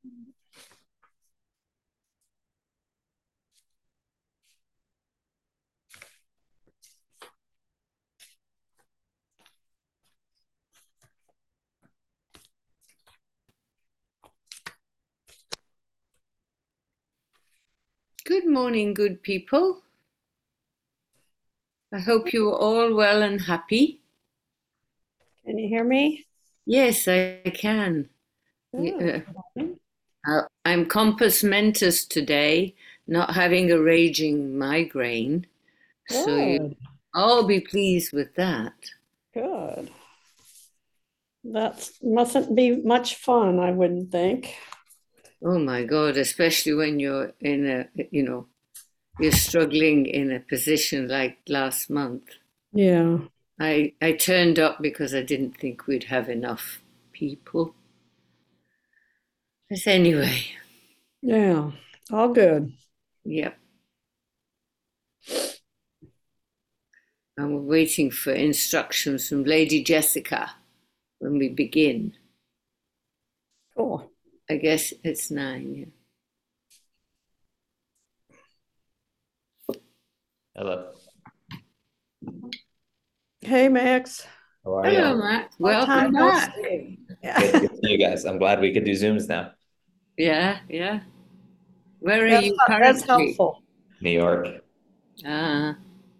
Good morning, good people. I hope you are all well and happy. Can you hear me? Yes, I can. Good. Yeah, I'm compos mentis today, not having a raging migraine, so you Good. all be pleased with that. Good. That mustn't be much fun, I wouldn't think. Oh my God, especially when you're you're struggling in a position like last month. Yeah. I turned up because I didn't think we'd have enough people. But anyway, Yeah. All good. yep. I'm waiting for instructions from Lady Jessica when we begin. Cool. I guess it's 9. Hello. Hey, Max. How are Yeah. you? Hello, Matt. Long Welcome time no back. see. Good to Yeah. see you guys. I'm glad we could do Zooms now. Yeah, yeah. Where are That's you that's currently? helpful. New York. Ah,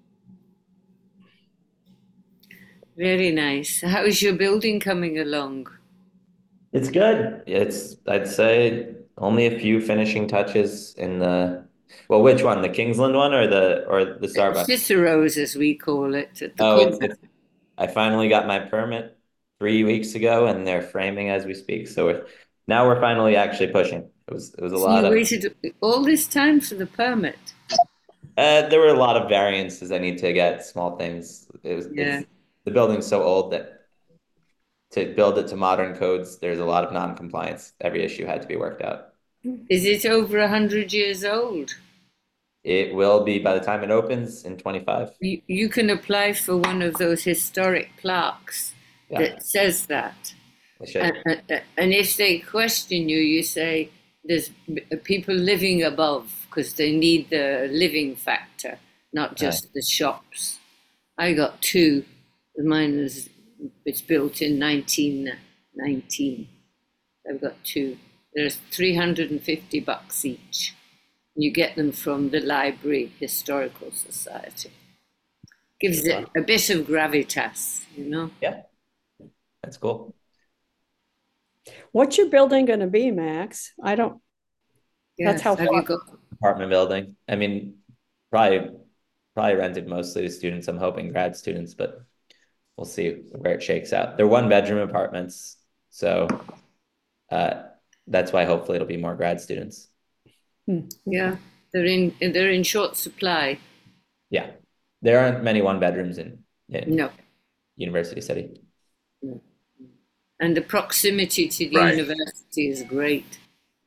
very nice. How is your building coming along? It's good. I'd say only a few finishing touches in well, which one? The Kingsland one or the Starbucks? Cicero's, as we call it, at the Oh, corner. I finally got my permit 3 weeks ago and they're framing as we speak. So now we're finally actually pushing. It was a So lot you of waited all this time for the permit? there were a lot of variances I need to get, small things. Yeah. It's the building's so old that to build it to modern codes, there's a lot of non-compliance. Every issue had to be worked out. Is it over 100 years old? It will be by the time it opens in 25. You can apply for one of those historic plaques Yeah, that says that. I And, should. and if they question you, you say there's people living above because they need the living factor, not Uh, just the shops. I got two. Mine was it's built in 1919. I've got two. There's $350 each. You get them from the Library Historical Society. Gives it wow. a bit of gravitas. Yeah, that's cool. What's your building going to be, Max? I don't. That's Yes. how Have you far. got? Apartment building. I mean, probably probably rented mostly to students. I'm hoping grad students, but we'll see where it shakes out. They're one bedroom apartments, so uh, that's why hopefully it'll be more grad students. Yeah, they're in short supply. Yeah, there aren't many one bedrooms in No, University City. no. And the proximity to the Right. university is great.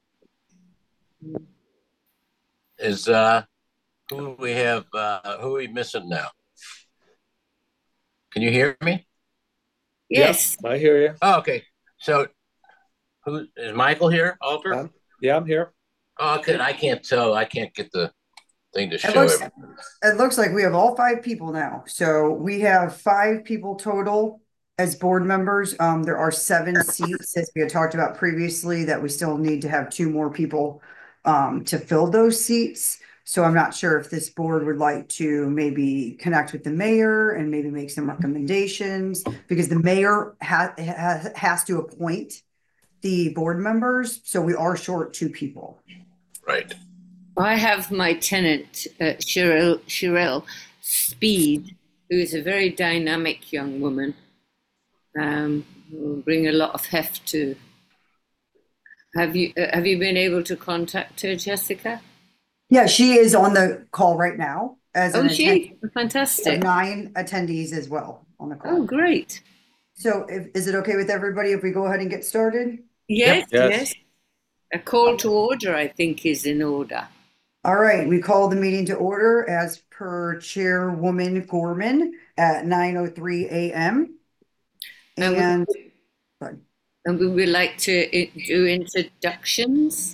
Is who we have who are we missing now? Can you hear me? Yep, Yes. I hear you. Oh, okay. So who is Michael here, Alter? Yeah, I'm here. Oh, okay. I can't tell. I can't get the thing to It show looks everything. it looks like we have all five people now. So we have five people total as board members. There are 7 seats, as we had talked about previously, that we still need to have two more people to fill those seats. So I'm not sure if this board would like to maybe connect with the mayor and maybe make some recommendations, because the mayor has to appoint the board members. So we are short two people. Right. I have my tenant, Shirelle Speed, who is a very dynamic young woman, who will bring a lot of heft to. Have you been able to contact her, Jessica? Yeah, she is on the call right now as an Oh, attendee. she We have fantastic. 9 attendees as well on the Oh, call. great. So is it okay with everybody if we go ahead and get started? Yes, Yep. yes. Yes. A call to order, I think, is in order. All right, we call the meeting to order as per Chairwoman Gorman at 9:03 a.m. And And And we would like to do introductions.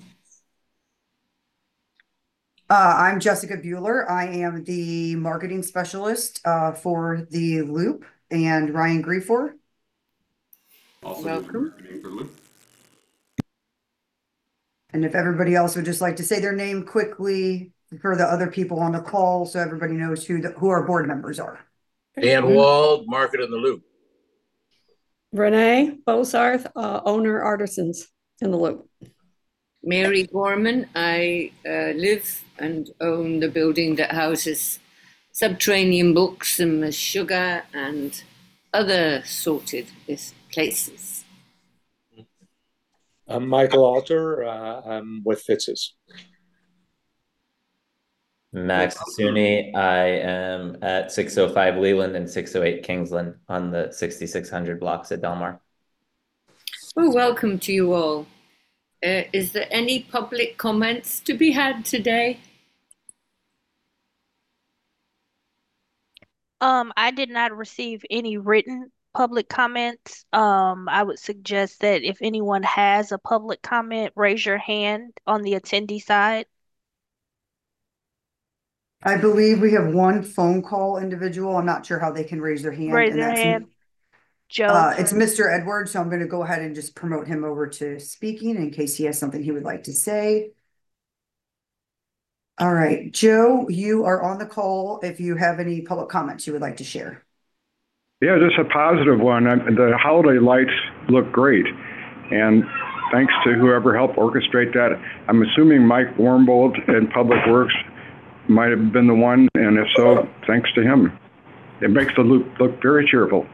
I'm Jessica Bueller. I am the marketing specialist for the Loop, and Ryan Griefor. Also Welcome. marketing for Loop. And if everybody else would just like to say their name quickly for the other people on the call, so everybody knows who our board members are. Dan Wald, Marketing the Loop. Renee Bosarth, owner Artisans in the Loop. Mary Gorman. I live and own the building that houses Subterranean Books and Meshuggah and other sorted places. I'm Michael Alter. I'm with Fitz's. Max Suni. I am at 605 Leland and 608 Kingsland on the 6600 blocks at Delmar. Well, welcome to you all. Is there any public comments to be had today? I did not receive any written public comments. I would suggest that if anyone has a public comment, raise your hand on the attendee side. I believe we have one phone call individual. I'm not sure how they can raise their hand. Raise and your that's hand. Joe. It's Mr. Edwards, so I'm going to go ahead and just promote him over to speaking in case he has something he would like to say. All right, Joe, you are on the call if you have any public comments you would like to share. Yeah, just a positive one. The holiday lights look great, and thanks to whoever helped orchestrate that. I'm assuming Mike Warmbold in Public Works might have been the one, and if so, thanks to him. It makes the Loop look very cheerful.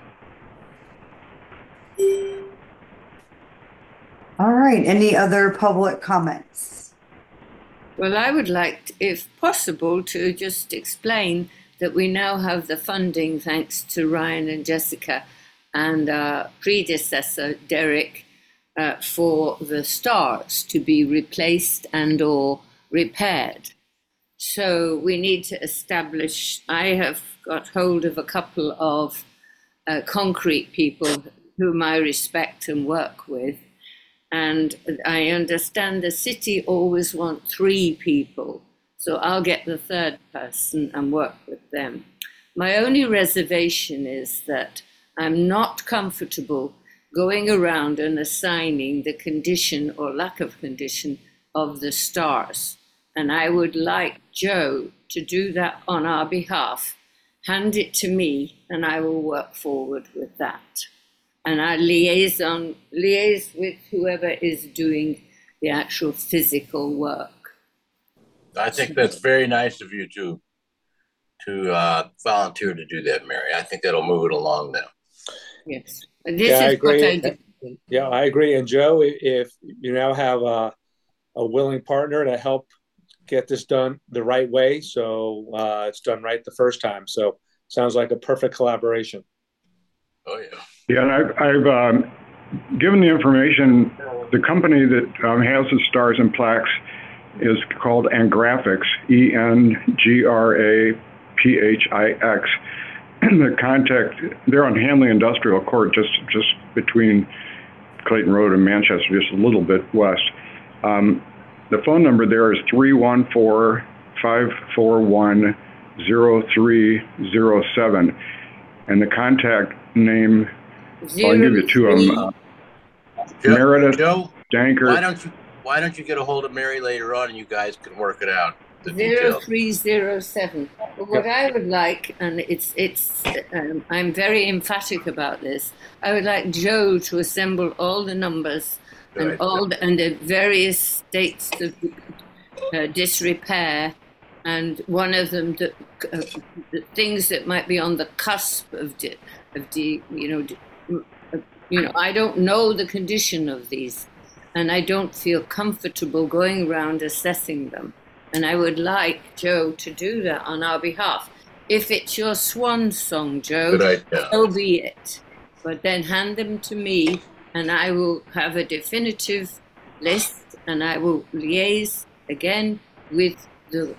All right, any other public comments? Well, I would like, if possible, to just explain that we now have the funding, thanks to Ryan and Jessica and our predecessor, Derek, for the stars to be replaced and or repaired. So we need to establish, I have got hold of a couple of concrete people whom I respect and work with. And I understand the city always want 3 people. So I'll get the 3rd person and work with them. My only reservation is that I'm not comfortable going around and assigning the condition or lack of condition of the stars. And I would like Joe to do that on our behalf. Hand it to me and I will work forward with that. And I liaise with whoever is doing the actual physical work. I think that's very nice of you to volunteer to do that, Mary. I think that'll move it along now. Yes, this is what I do. Yeah, I agree. And Joe, if you now have a willing partner to help get this done the right way, so it's done right the first time. So sounds like a perfect collaboration. Oh yeah. Yeah, and I've given the information. The company that has the stars and plaques is called Engraphics, Engrapphix. And the contact, they're on Hanley Industrial Court, just between Clayton Road and Manchester, just a little bit west. The phone number there is 314-541-0307. And the contact name, I'll give you 2 of them. Meredith Dankert. Why don't you get a hold of Mary later on and you guys can work it out? 0307. But what I would like, and I'm very emphatic about this, I would like Joe to assemble all the numbers and and the various states of disrepair, and one of them the things that might be on the cusp of I don't know the condition of these, and I don't feel comfortable going around assessing them. And I would like Joe to do that on our behalf. If it's your swan song, Joe, so be it. But then hand them to me, and I will have a definitive list, and I will liaise again with the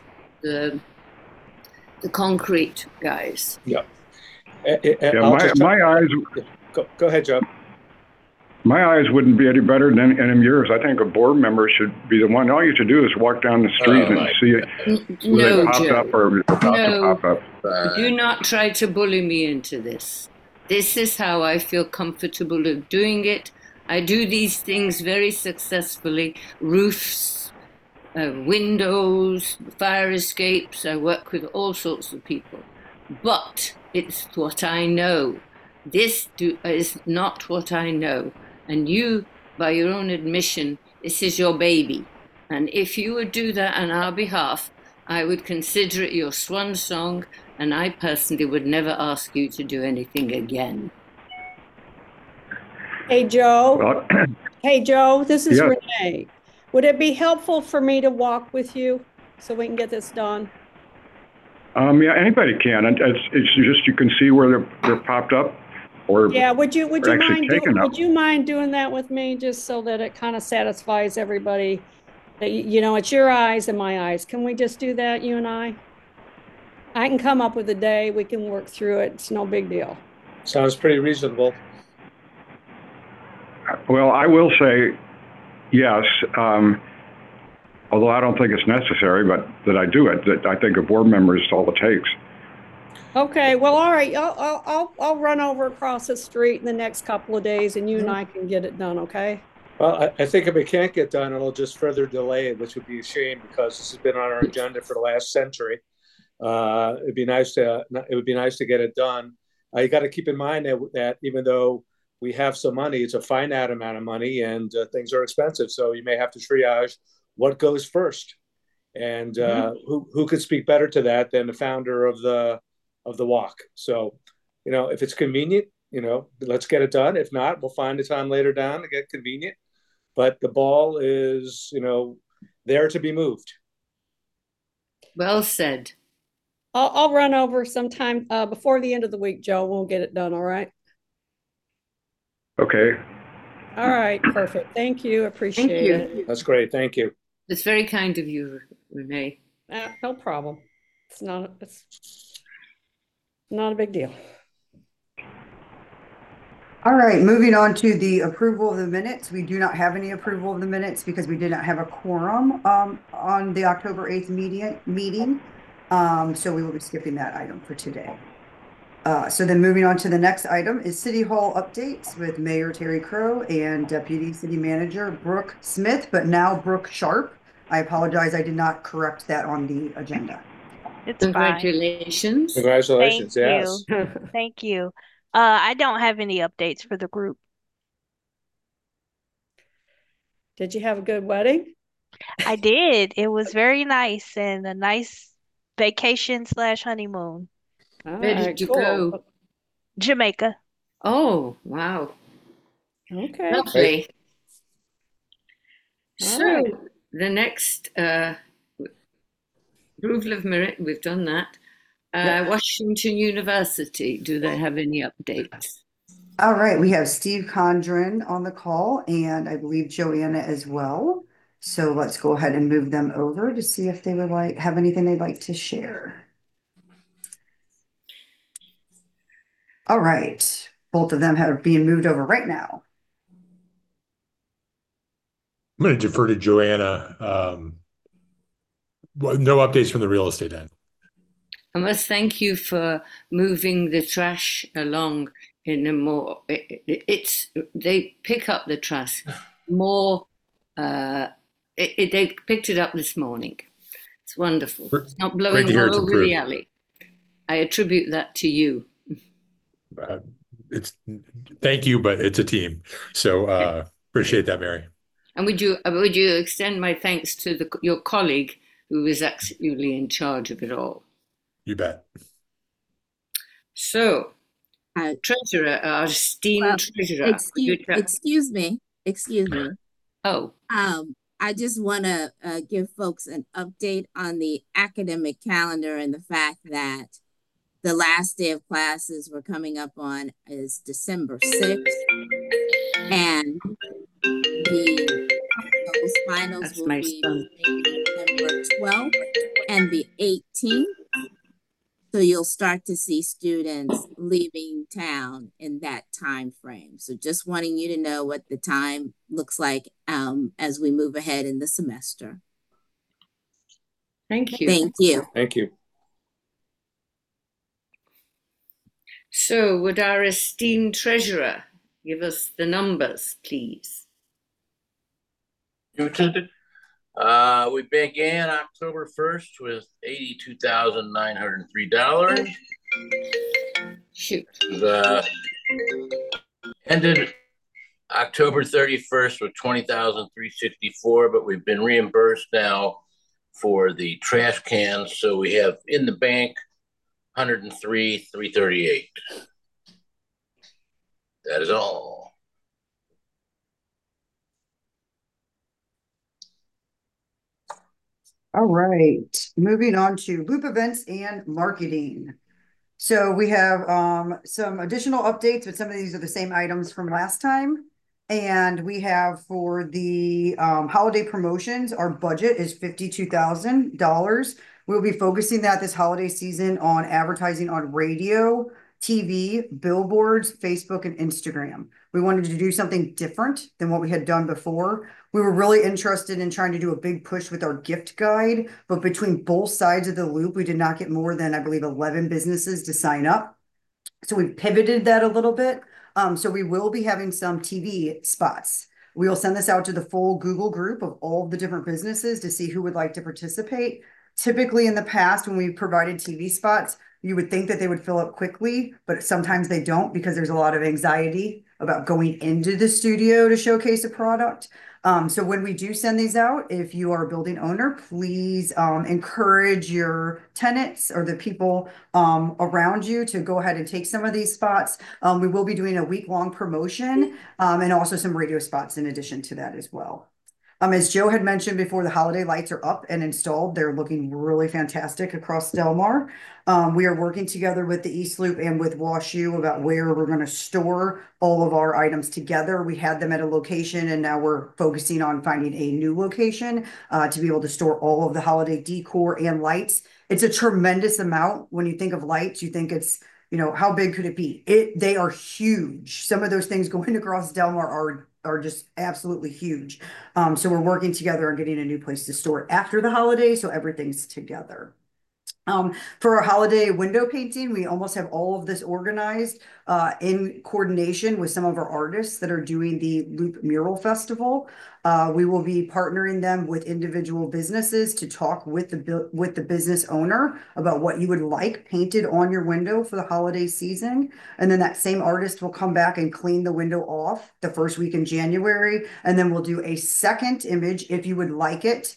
concrete guys. Yeah. My eyes. Go ahead, Joe. My eyes wouldn't be any better than yours. I think a board member should be the one. All you have to do is walk down the street and see it. No, they popped Joe. up or about to pop up. Do not try to bully me into this. This is how I feel comfortable of doing it. I do these things very successfully. Roofs, windows, fire escapes. I work with all sorts of people. But it's what I know. This is not what I know. And you, by your own admission, this is your baby. And if you would do that on our behalf, I would consider it your swan song, and I personally would never ask you to do anything again. Hey, Joe. Well, Hey, Joe, this is Yes. Renee. Would it be helpful for me to walk with you so we can get this done? yeah, anybody can. It's just you can see where they're popped up, or Yeah, would you actually mind taken up. would you mind doing that with me just so that it kind of satisfies everybody that you know it's your eyes and my eyes. Can we just do that, you and I? I can come up with a day, we can work through it. It's no big deal. Sounds pretty reasonable. Well, I will say yes. Although I don't think it's necessary, but that I do it. That I think a board member is all it takes. Okay, well, all right. I'll run over across the street in the next couple of days and you and I can get it done, okay? Well, I think if it can't get done, it'll just further delay it, which would be a shame because this has been on our agenda for the last century. It would be nice to get it done. You got to keep in mind that even though we have some money, it's a finite amount of money, and things are expensive. So you may have to triage what goes first. And who could speak better to that than the founder of the walk? So, if it's convenient, let's get it done. If not, we'll find a time later down to get convenient. But the ball is, there to be moved. Well said. I'll run over sometime before the end of the week, Joe. We'll get it done, all right? Okay. All right, perfect. Thank you. Appreciate Thank you. it. That's great. Thank you. It's very kind of you, Renee. No problem. It's not a big deal. All right, moving on to the approval of the minutes. We do not have any approval of the minutes because we did not have a quorum on the October 8th meeting. So we will be skipping that item for today. So then moving on to the next item is City Hall updates with Mayor Terry Crow and Deputy City Manager Brooke Smith, but now Brooke Sharp. I apologize, I did not correct that on the agenda. It's fine. Congratulations. Congratulations. Thank Yes. you. Thank you. I don't have any updates for the group. Did you have a good wedding? I did. It was very nice and a nice vacation / honeymoon. All Where did right, you cool. go? Jamaica. Oh, wow. Okay. Lovely. All So right. the next approval of merit, we've done that. Washington University, do they have any updates? All right, we have Steve Condren on the call and I believe Joanna as well. So let's go ahead and move them over to see if they would have anything they'd like to share. All right, both of them are being moved over right now. I'm going to defer to Joanna. No updates from the real estate end. I must thank you for moving the trash along in a more, they pick up the trash more, they picked it up this morning. It's wonderful. It's not blowing all over the alley. I attribute that to you. Thank you, but it's a team. So appreciate that, Mary. And would you extend my thanks to your colleague who is actually in charge of it all? You bet. So, treasurer, our esteemed treasurer. Excuse me. Oh. I just want to give folks an update on the academic calendar and the fact that the last day of classes we're coming up on is December 6th. And those finals will be November 12th and the 18th. So you'll start to see students leaving town in that time frame. So just wanting you to know what the time looks like as we move ahead in the semester. Thank you. Thank you. Thank you. So would our esteemed treasurer give us the numbers, please? You attended? We began October 1st with $82,903. Shoot. Ended October 31st with $20,364, but we've been reimbursed now for the trash cans. So we have in the bank $103,338. That is all. All right, moving on to Loop events and marketing. So we have some additional updates, but some of these are the same items from last time. And we have for the holiday promotions, our budget is $52,000. We'll be focusing that this holiday season on advertising on radio, TV, billboards, Facebook, and Instagram. We wanted to do something different than what we had done before. We were really interested in trying to do a big push with our gift guide, but between both sides of the loop, we did not get more than, I believe, 11 businesses to sign up. So we pivoted that a little bit. So we will be having some TV spots. We will send this out to the full Google group of all of the different businesses to see who would like to participate. Typically in the past, when we provided TV spots, you would think that they would fill up quickly, but sometimes they don't because there's a lot of anxiety about going into the studio to showcase a product. So when we do send these out, if you are a building owner, please encourage your tenants or the people around you to go ahead and take some of these spots. We will be doing a week-long promotion and also some radio spots in addition to that as well. As Joe had mentioned before, the holiday lights are up and installed. They're looking really fantastic across Del Mar. We are working together with the East Loop and with WashU about where we're going to store all of our items together. We had them at a location and now we're focusing on finding a new location to be able to store all of the holiday decor and lights. It's a tremendous amount. When you think of lights, you think it's, you know, how big could it be? They are huge. Some of those things going across Del Mar are just absolutely huge. So we're working together on getting a new place to store it after the holiday, so everything's together. For our holiday window painting, we almost have all of this organized in coordination with some of our artists that are doing the Loop Mural Festival. We will be partnering them with individual businesses to talk with the business owner about what you would like painted on your window for the holiday season. And then that same artist will come back and clean the window off the first week in January. And then we'll do a second image if you would like it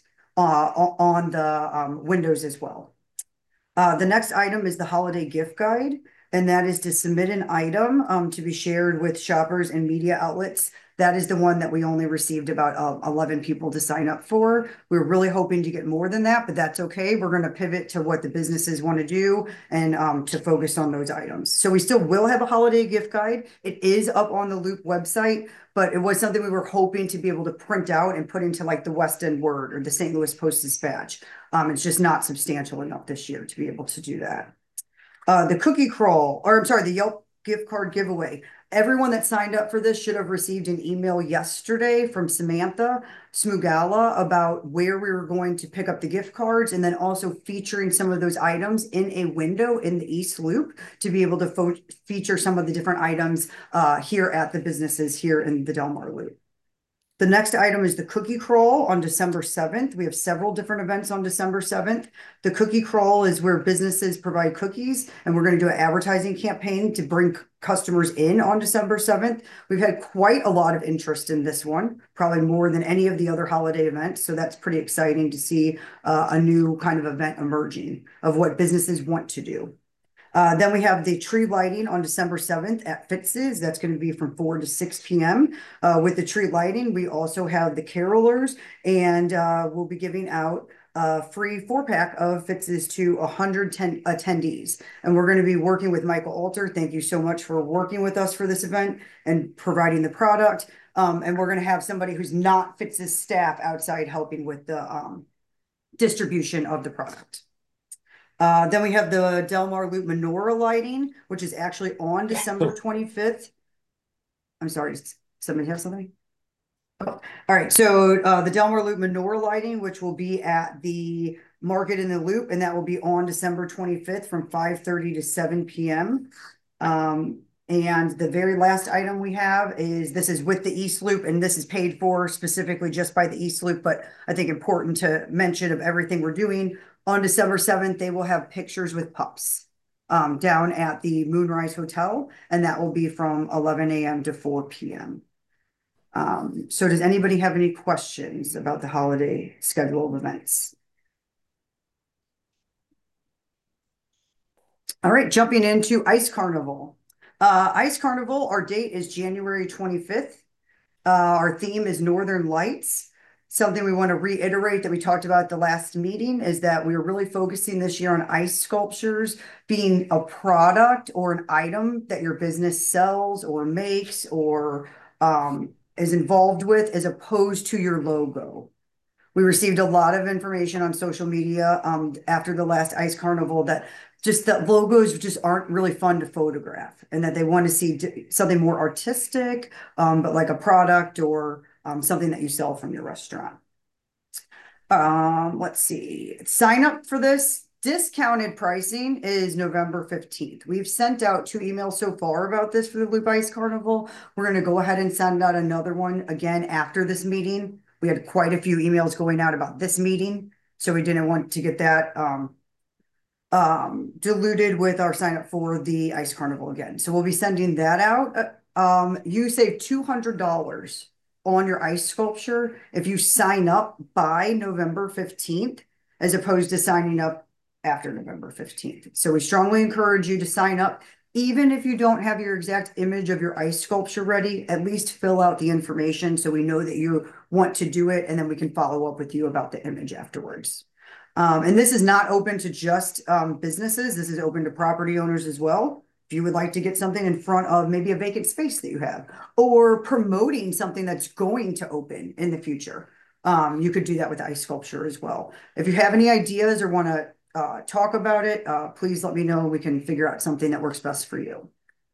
on the windows as well. The next item is the holiday gift guide, and that is to submit an item to be shared with shoppers and media outlets. That is the one that we only received about 11 people to sign up for. We're really hoping to get more than that, but that's okay. We're going to pivot to what the businesses want to do and to focus on those items. So we still will have a holiday gift guide. It is up on the Loop website, but it was something we were hoping to be able to print out and put into like the West End Word or the St. Louis Post-Dispatch. It's just not substantial enough this year to be able to do that. The cookie crawl, or I'm sorry, the Yelp gift card giveaway. Everyone that signed up for this should have received an email yesterday from Samantha Smugala about where we were going to pick up the gift cards and then also featuring some of those items in a window in the East Loop to be able to feature some of the different items here at the businesses here in the Del Mar Loop. The next item is the cookie crawl on December 7th. We have several different events on December 7th. The cookie crawl is where businesses provide cookies, and we're going to do an advertising campaign to bring customers in on December 7th. We've had quite a lot of interest in this one, probably more than any of the other holiday events. So that's pretty exciting to see a new kind of event emerging of what businesses want to do. Then we have the tree lighting on December 7th at Fitz's. That's going to be from 4 to 6 p.m. With the tree lighting, we also have the carolers, and we'll be giving out a free 4-pack of Fitz's to 110 attendees. And we're going to be working with Michael Alter. Thank you so much for working with us for this event and providing the product. And we're going to have somebody who's not Fitz's staff outside helping with the distribution of the product. Then we have the Del Mar Loop menorah lighting, which is actually on December 25th. I'm sorry, does somebody have something? Oh, all right, so the Del Mar Loop menorah lighting, which will be at the Market in the Loop, and that will be on December 25th from 5:30 to 7 p.m. And the very last item we have is, this is with the East Loop, and this is paid for specifically just by the East Loop, but I think important to mention of everything we're doing. On December 7th, they will have pictures with pups down at the Moonrise Hotel, and that will be from 11 a.m. to 4 p.m. So does anybody have any questions about the holiday schedule of events? All right, jumping into Ice Carnival. Ice Carnival, our date is January 25th. Our theme is Northern Lights. Something we want to reiterate that we talked about at the last meeting is that we're really focusing this year on ice sculptures being a product or an item that your business sells or makes or is involved with, as opposed to your logo. We received a lot of information on social media after the last Ice Carnival that just that logos just aren't really fun to photograph, and that they want to see something more artistic, but like a product or something that you sell from your restaurant. Let's see. Sign up for this. Discounted pricing is November 15th. We've sent out 2 emails so far about this for the Loop Ice Carnival. We're going to go ahead and send out another one again after this meeting. We had quite a few emails going out about this meeting, so we didn't want to get that diluted with our sign up for the Ice Carnival again. So we'll be sending that out. You save $200 on your ice sculpture if you sign up by November 15th, as opposed to signing up after November 15th. So we strongly encourage you to sign up. Even if you don't have your exact image of your ice sculpture ready, at least fill out the information so we know that you want to do it, and then we can follow up with you about the image afterwards. And this is not open to just businesses. This is open to property owners as well. If you would like to get something in front of maybe a vacant space that you have, or promoting something that's going to open in the future, you could do that with ice sculpture as well. If you have any ideas or want to talk about it, please let me know. We can figure out something that works best for you.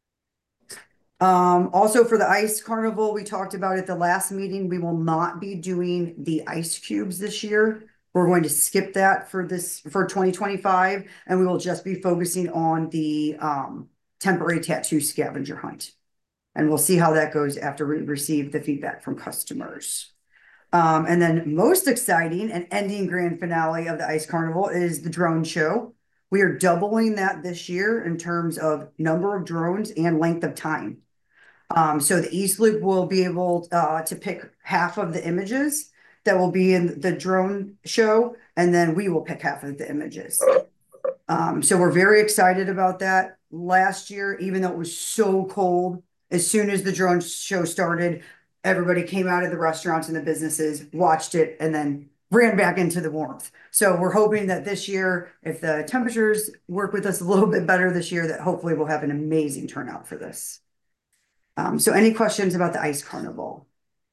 Also for the Ice Carnival, we talked about at the last meeting, we will not be doing the ice cubes this year. We're going to skip that for 2025, and we will just be focusing on the temporary tattoo scavenger hunt. And we'll see how that goes after we receive the feedback from customers. And then most exciting and ending grand finale of the Ice Carnival is the drone show. We are doubling that this year in terms of number of drones and length of time. So the East Loop will be able to pick half of the images that will be in the drone show, and then we will pick half of the images. So we're very excited about that. Last year, even though it was so cold, as soon as the drone show started, everybody came out of the restaurants and the businesses, watched it, and then ran back into the warmth. So we're hoping that this year, if the temperatures work with us a little bit better this year, that hopefully we'll have an amazing turnout for this. So any questions about the Ice Carnival?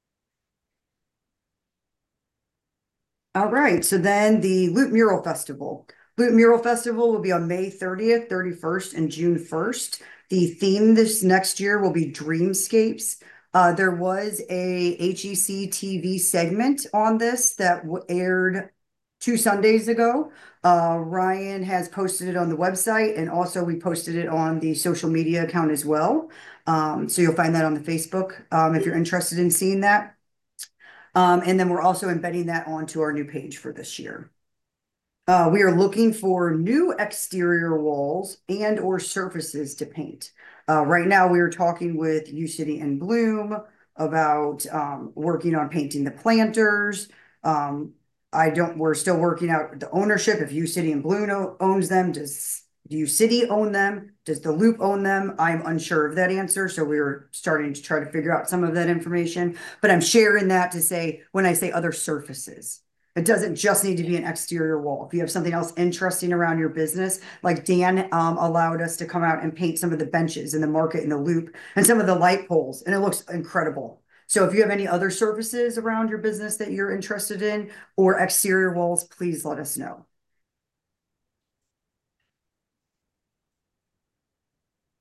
All right, so then the Loop Mural Festival. Loop Mural Festival will be on May 30th, 31st, and June 1st. The theme this next year will be Dreamscapes. There was a HEC TV segment on this that aired 2 Sundays ago. Ryan has posted it on the website, and also we posted it on the social media account as well. So you'll find that on the Facebook if you're interested in seeing that. And then we're also embedding that onto our new page for this year. We are looking for new exterior walls and or surfaces to paint. Right now we are talking with U City and Bloom about working on painting the planters. We're still working out the ownership. If U City and Bloom owns them, does U City own them? Does the Loop own them? I'm unsure of that answer. So we're starting to try to figure out some of that information, but I'm sharing that to say, when I say other surfaces, it doesn't just need to be an exterior wall. If you have something else interesting around your business, like Dan allowed us to come out and paint some of the benches in the Market in the Loop and some of the light poles, and it looks incredible. So if you have any other surfaces around your business that you're interested in, or exterior walls, please let us know.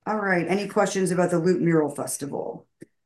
All right, any questions about the Loop Mural Festival?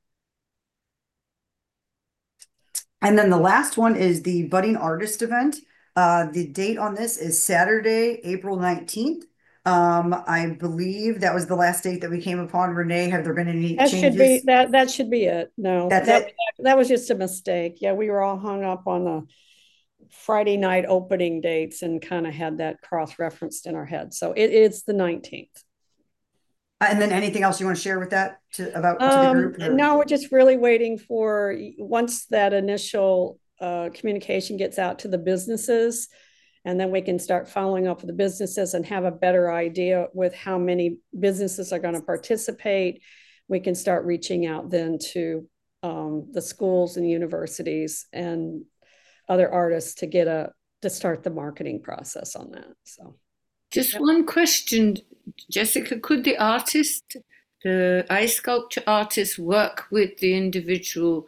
And then the last one is the Budding Artist event. The date on this is Saturday, April 19th. I believe that was the last date that we came upon. Renee, have there been any That should be changes? that should be it. No, That's that it? that was just a mistake. Yeah, we were all hung up on the Friday night opening dates and kind of had that cross-referenced in our head. So it's the 19th. And then anything else you want to share with that to the group? No, we're just really waiting for once that initial communication gets out to the businesses, and then we can start following up with the businesses and have a better idea with how many businesses are going to participate. We can start reaching out then to the schools and universities and other artists to start the marketing process on that. So, just one question, Jessica, could the ice sculpture artist work with the individual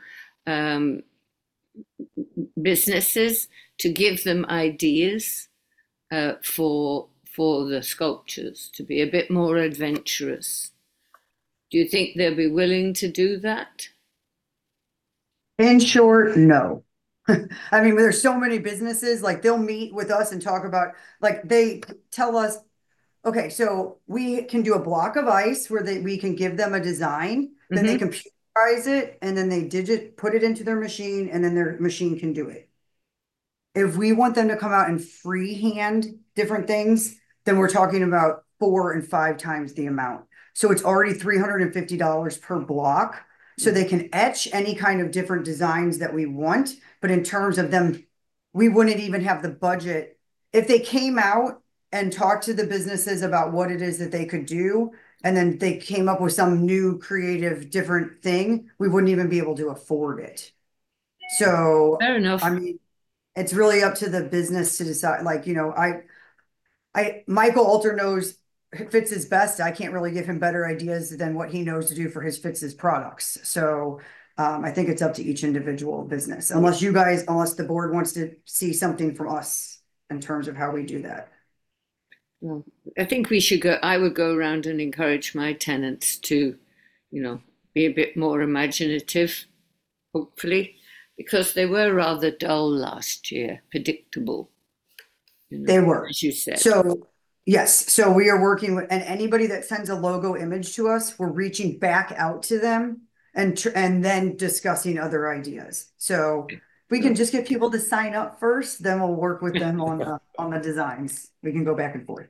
businesses to give them ideas for the sculptures to be a bit more adventurous? Do you think they'll be willing to do that? In short, no. I mean, there's so many businesses, like they'll meet with us and talk about, like they tell us, okay, so we can do a block of ice where we can give them a design, then they computerize it, and then they put it into their machine, and then their machine can do it. If we want them to come out and freehand different things, then we're talking about 4 and 5 times the amount. So it's already $350 per block. So they can etch any kind of different designs that we want. But in terms of them, we wouldn't even have the budget. If they came out and talked to the businesses about what it is that they could do, and then they came up with some new creative different thing, we wouldn't even be able to afford it. So, fair enough. I mean, it's really up to the business to decide. Like, Michael Alter knows Fitz's best. I can't really give him better ideas than what he knows to do for Fitz's products. So I think it's up to each individual business, unless the board wants to see something from us in terms of how we do that. Well, I think I would go around and encourage my tenants to, be a bit more imaginative, hopefully, because they were rather dull last year, predictable. They were, as you said. So yes, so we are working with, and anybody that sends a logo image to us, we're reaching back out to them and then discussing other ideas. So we can just get people to sign up first, then we'll work with them on the designs. We can go back and forth.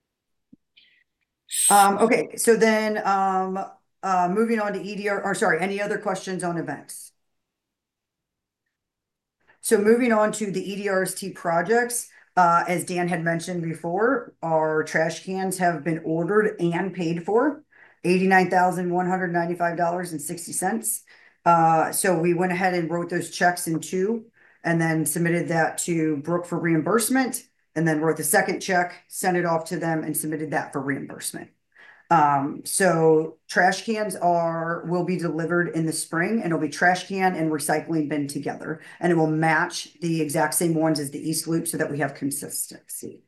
Okay, so then moving on to EDR, or sorry, any other questions on events? So moving on to the EDRST projects. As Dan had mentioned before, our trash cans have been ordered and paid for, $89,195.60. So we went ahead and wrote those checks in 2 and then submitted that to Brooke for reimbursement, and then wrote the second check, sent it off to them, and submitted that for reimbursement. So trash cans will be delivered in the spring, and it'll be trash can and recycling bin together, and it will match the exact same ones as the East Loop so that we have consistency.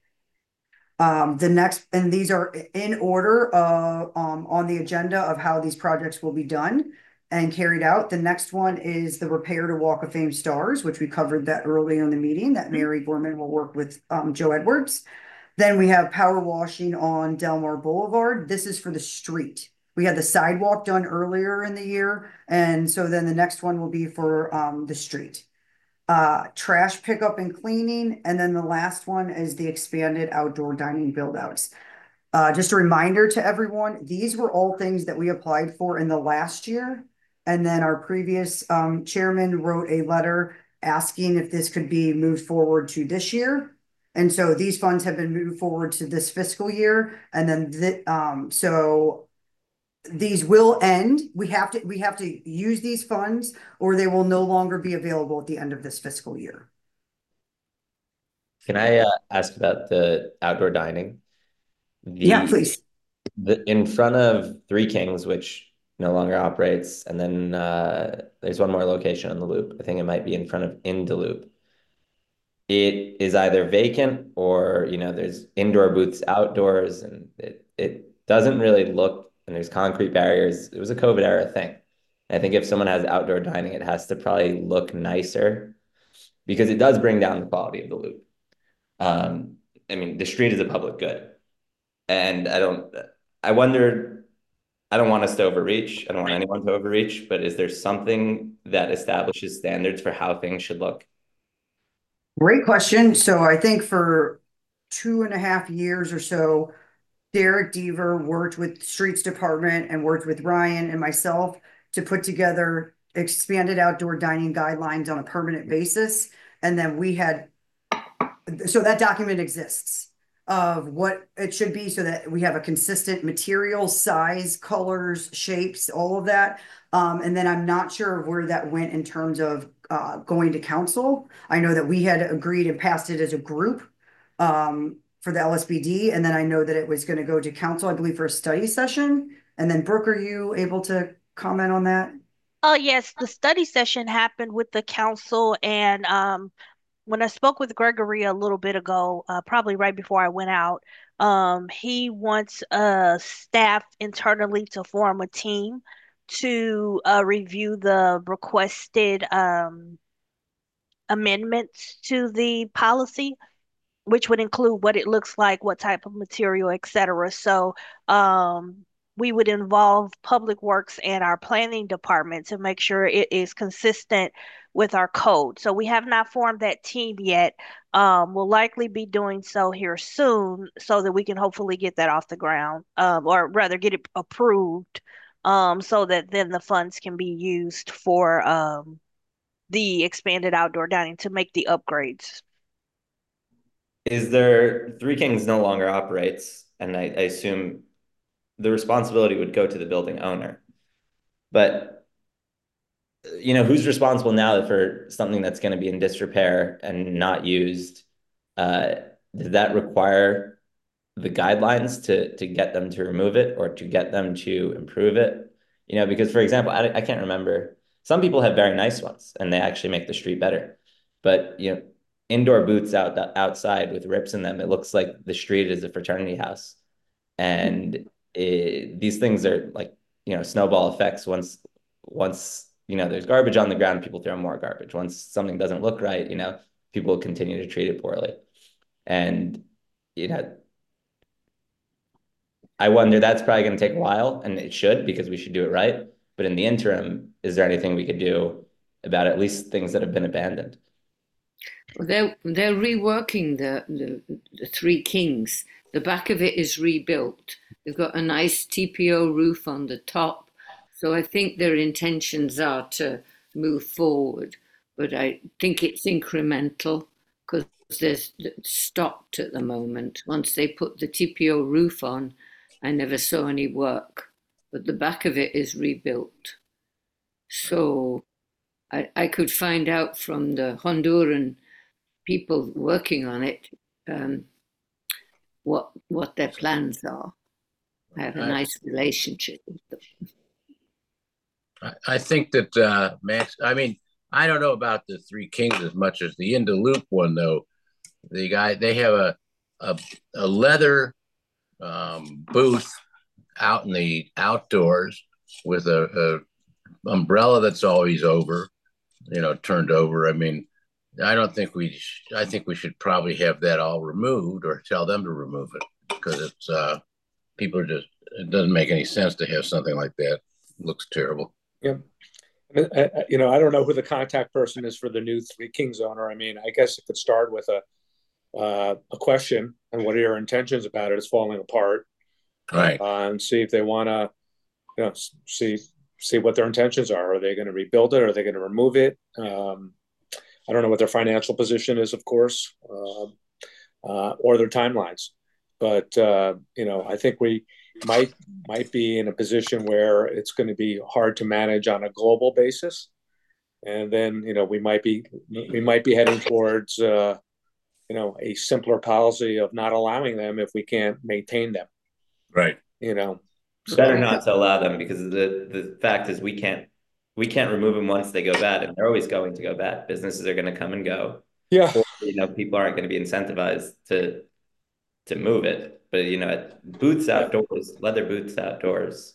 And these are in order on the agenda of how these projects will be done and carried out. The next one is the repair to Walk of Fame stars, which we covered that earlier in the meeting, that Mary Gorman will work with Joe Edwards. Then we have power washing on Delmar Boulevard. This is for the street. We had the sidewalk done earlier in the year, and so then the next one will be for the street. Trash pickup and cleaning, and then the last one is the expanded outdoor dining build-outs. Just a reminder to everyone, these were all things that we applied for in the last year, and then our previous chairman wrote a letter asking if this could be moved forward to this year. And so these funds have been moved forward to this fiscal year. And then so these will end. We have to use these funds, or they will no longer be available at the end of this fiscal year. Can I ask about the outdoor dining? Yeah, please. In front of Three Kings, which no longer operates, and then there's one more location on the Loop. I think it might be in front of Loop. It is either vacant or, there's indoor booths outdoors, and it doesn't really look and there's concrete barriers. It was a COVID era thing. I think if someone has outdoor dining, it has to probably look nicer because it does bring down the quality of the loop. I mean, the street is a public good. And I wonder, I don't want us to overreach. I don't want anyone to overreach, but is there something that establishes standards for how things should look? Great question. So I think for 2.5 years or so, Derek Deaver worked with Streets Department and worked with Ryan and myself to put together expanded outdoor dining guidelines on a permanent basis. And then so that document exists of what it should be so that we have a consistent material, size, colors, shapes, all of that. And then I'm not sure where that went in terms of going to council. I know that we had agreed and passed it as a group for the LSBD. And then I know that it was going to go to council, I believe, for a study session. And then Brooke, are you able to comment on that? Oh, yes, the study session happened with the council, and when I spoke with Gregory a little bit ago, probably right before I went out, he wants staff internally to form a team to review the requested amendments to the policy, which would include what it looks like, what type of material, etc. So we would involve Public Works and our planning department to make sure it is consistent with our code. So we have not formed that team yet. We'll likely be doing so here soon so that we can hopefully get that off the ground, or rather get it approved, so that then the funds can be used for the expanded outdoor dining to make the upgrades. Is there Three Kings no longer operates, and I assume the responsibility would go to the building owner. But who's responsible now for something that's going to be in disrepair and not used? Does that require the guidelines to get them to remove it or to get them to improve it? Because for example, I can't remember. Some people have very nice ones and they actually make the street better. But indoor booths outside with rips in them, it looks like the street is a fraternity house. And these things are like, snowball effects. Once there's garbage on the ground, people throw more garbage. Once something doesn't look right, people will continue to treat it poorly. And, I wonder, that's probably going to take a while, and it should, because we should do it right. But in the interim, is there anything we could do about at least things that have been abandoned? Well, they're reworking the Three Kings. The back of it is rebuilt. They've got a nice TPO roof on the top. So I think their intentions are to move forward. But I think it's incremental because there's stopped at the moment. Once they put the TPO roof on, I never saw any work. But the back of it is rebuilt. So I could find out from the Honduran people working on it what their plans are. I have a nice relationship with them. I think that Max, I mean, I don't know about the Three Kings as much as the In the Loop one, though. They have a leather booth out in the outdoors with a umbrella that's always over, turned over. I mean, I think we should probably have that all removed or tell them to remove it because it's it doesn't make any sense to have something like that. It looks terrible. Yeah. I don't know who the contact person is for the new Three Kings owner. I mean, I guess it could start with a question and what are your intentions about it? It's falling apart. Right. And see if they want to, see what their intentions are. Are they going to rebuild it? Are they going to remove it? I don't know what their financial position is, of course, or their timelines. But I think we might be in a position where it's going to be hard to manage on a global basis, and then we might be heading towards a simpler policy of not allowing them if we can't maintain them. Right. Better not to allow them because the fact is we can't remove them once they go bad, and they're always going to go bad. Businesses are going to come and go. Yeah. Or, people aren't going to be incentivized to move it. But booths outdoors, leather booths outdoors,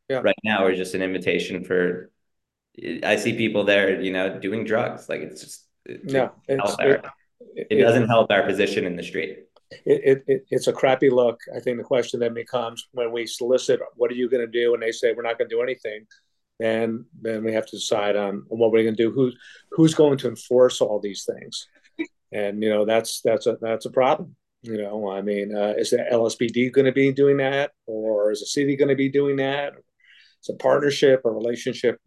Yeah. right now are just an invitation for, I see people there, doing drugs. Like it's just, No, it doesn't help our position in the street. It's a crappy look. I think the question then becomes when we solicit, what are you going to do? And they say, we're not going to do anything. And then we have to decide on what we're going to do. Who's going to enforce all these things? And, that's a problem. I mean, is the LSPD going to be doing that, or is the city going to be doing that? It's a partnership, a relationship.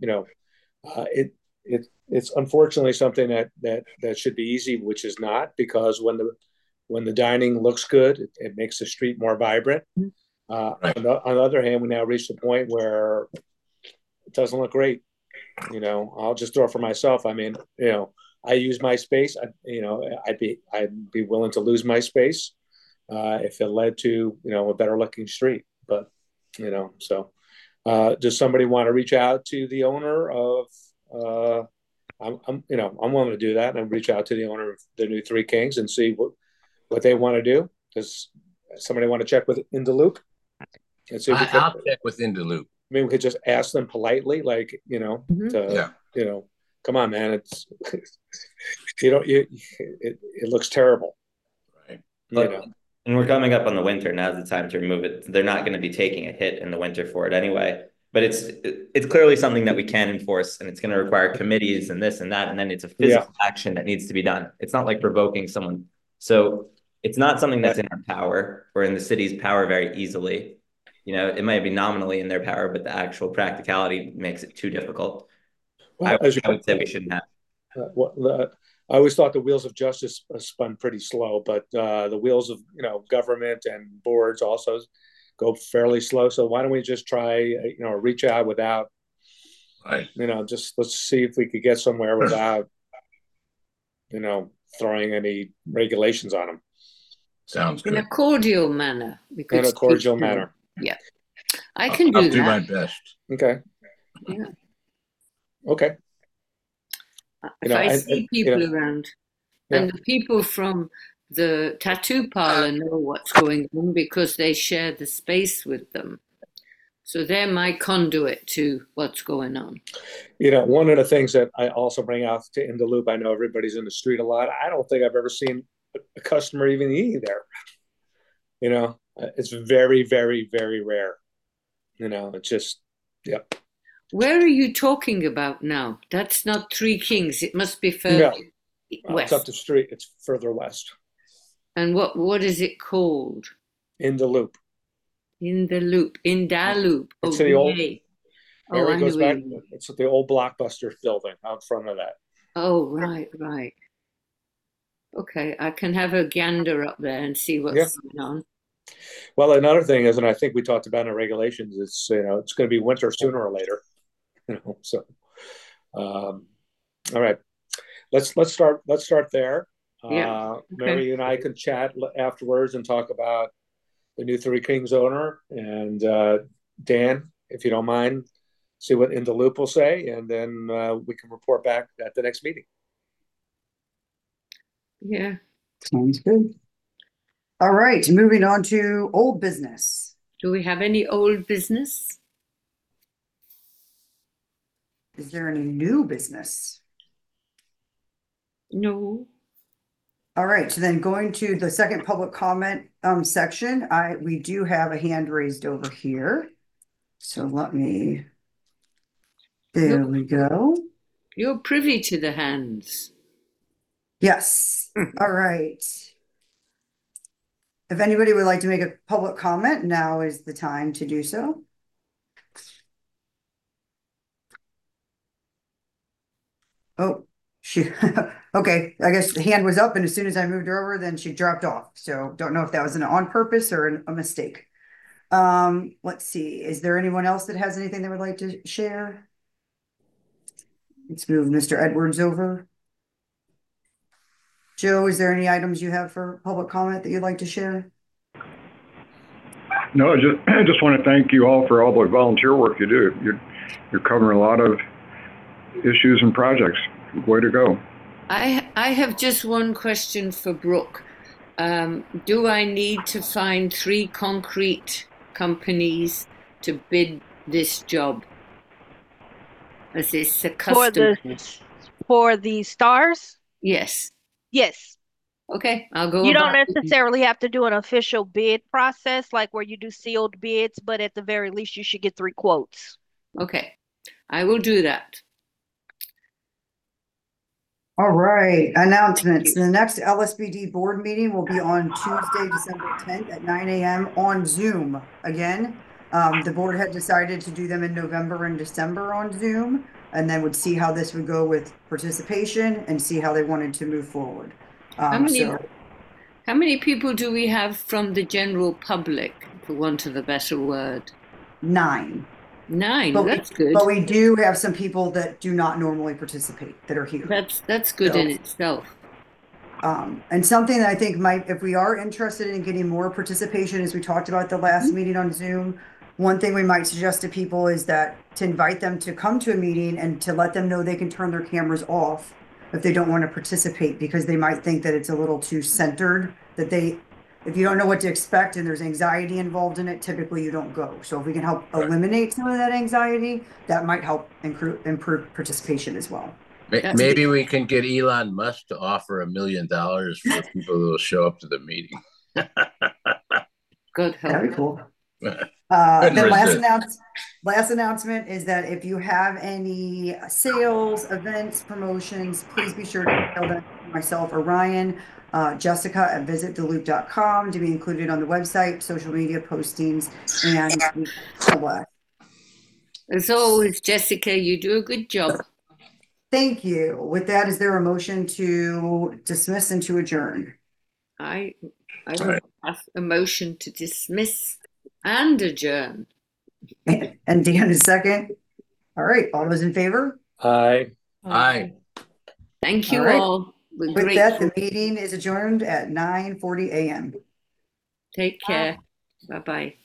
It's unfortunately something that should be easy, which is not, because when the dining looks good, it makes the street more vibrant. Right. On the other hand, we now reached a point where it doesn't look great. I'll just throw it for myself. I mean, I use my space. I'd be willing to lose my space if it led to a better looking street. But so does somebody want to reach out to the owner of? I'm willing to do that and reach out to the owner of the new Three Kings and see what they want to do. Does somebody want to check with In the Loop? And see if I'll check with In the Loop. I mean, we could just ask them politely, like, come on, man. It's, it looks terrible. Right. And we're coming up on the winter. Now's the time to remove it. They're not going to be taking a hit in the winter for it anyway. But it's clearly something that we can enforce, and it's going to require committees and this and that. And then it's a physical action that needs to be done. It's not like provoking someone. So it's not something that's in our power or in the city's power very easily. It might be nominally in their power, but the actual practicality makes it too difficult. Well, I would say we shouldn't have. I always thought the wheels of justice spun pretty slow, but the wheels of government and boards also go fairly slow. So why don't we just try reach out without, right? Just let's see if we could get somewhere without throwing any regulations on them. Sounds good. In a cordial manner. In a cordial manner. Yeah. I can do I'll that. do my best. Okay. Yeah. Okay. If I see people around, and the people from the tattoo parlor know what's going on because they share the space with them. So they're my conduit to what's going on. One of the things that I also bring out to In the Loop, I know everybody's in the street a lot. I don't think I've ever seen a customer even eating there. It's very, very, very rare. It's just, yep. Where are you talking about now? That's not Three Kings. It must be further west. It's up the street. It's further west. And what is it called? In the Loop. In the Loop. In Da Loop. It's the old. Mary Goes back. It's the old Blockbuster building out front of that. Oh, right. Okay, I can have a gander up there and see what's going on. Well, another thing is, and I think we talked about in the regulations, it's it's going to be winter sooner or later. So, all right, let's start there. Mary and I can chat afterwards and talk about the new Three Kings owner, and Dan, if you don't mind, see what In the Loop will say, and then we can report back at the next meeting. Yeah, sounds good. All right, moving on to old business. Do we have any old business? Is there any new business? No. All right, so then going to the second public comment section, we do have a hand raised over here. So there we go. You're privy to the hands. Yes. All right. If anybody would like to make a public comment, now is the time to do so. Oh, okay. I guess the hand was up, and as soon as I moved her over, then she dropped off. So don't know if that was on purpose or a mistake. Let's see. Is there anyone else that has anything they would like to share? Let's move Mr. Edwards over. Joe, is there any items you have for public comment that you'd like to share? No, I just want to thank you all for all the volunteer work you do. You're covering a lot of issues and projects. Way to go. I have just one question for Brooke. Do I need to find 3 concrete companies to bid this job as this For customer? the stars? Yes. Yes. Okay, I'll go You don't about. necessarily have to do an official bid process like where you do sealed bids, but at the very least, you should get 3 quotes. Okay, I will do that. All right, announcements. The next LSBD board meeting will be on Tuesday, December 10th at 9 a.m. on Zoom. Again, the board had decided to do them in November and December on Zoom, and then would see how this would go with participation and see how they wanted to move forward. How many people do we have from the general public, for want of a better word? 9. 9, But that's good. But we do have some people that do not normally participate that are here. That's good in itself. And something that I think might, if we are interested in getting more participation, as we talked about the last meeting on Zoom, one thing we might suggest to people is that to invite them to come to a meeting and to let them know they can turn their cameras off if they don't want to participate, because they might think that it's a little too centered, that if you don't know what to expect and there's anxiety involved in it, typically you don't go. So if we can help eliminate some of that anxiety, that might help improve participation as well. Maybe we can get Elon Musk to offer $1 million for people who will show up to the meeting. Good help. That'd be cool. Last announcement is that if you have any sales, events, promotions, please be sure to email them to myself or Ryan, Jessica at visittheloop.com to be included on the website, social media postings, and as always, Jessica, you do a good job. Thank you. With that, is there a motion to dismiss and to adjourn? I will pass a motion to dismiss and adjourn. And Dan is second. All right, all those in favor? Aye. Aye. Thank you All right. all. With that, the meeting is adjourned at 9:40 a.m. Take care. Bye-bye.